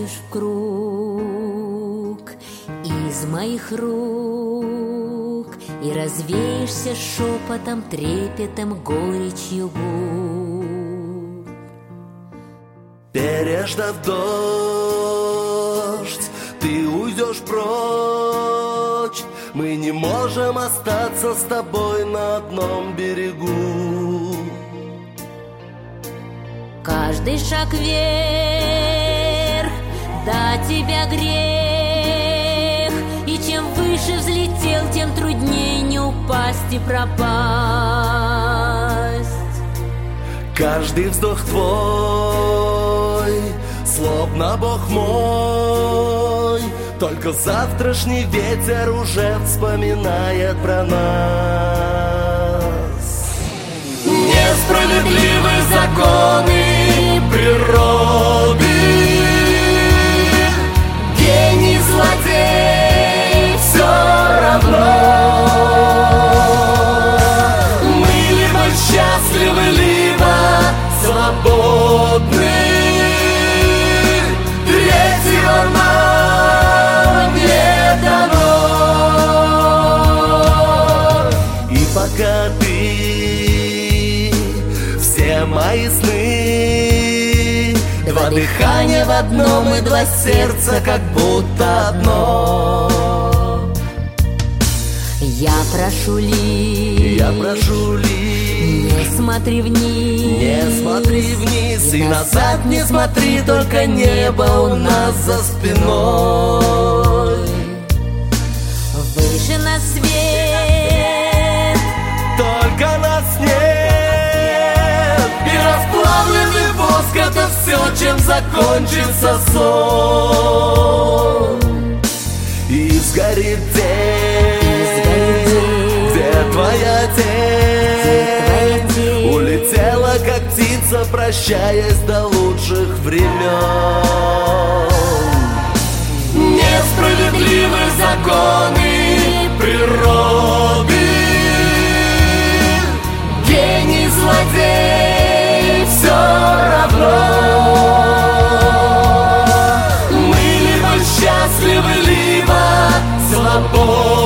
войдешь в круг из моих рук и развеешься шепотом, трепетом, горечью губ. Переждав дождь, ты уйдешь прочь. Мы не можем остаться с тобой на одном берегу. Каждый шаг вверх до тебя грех, и чем выше взлетел, тем труднее не упасть и пропасть. Каждый вздох твой, словно Бог мой, только завтрашний ветер уже вспоминает про нас. Несправедливы законы природы, гений, злодей, все равно. Мы либо счастливы, либо свободны. Третьего нам не дано. И пока ты все мои сны, два дыхания в одном и два сердца как будто одно. Я прошу лишь, не смотри вниз, не смотри вниз и назад не смотри, только небо у нас за спиной. Выше на свет, только нас нет, и расплавленный воск — это все, чем закончится сон. И сгорит день, где твоя тень улетела, как птица, прощаясь до лучших времен. Несправедливы законы природы, гений, злодей, все равно. Мы либо счастливы, либо свободны.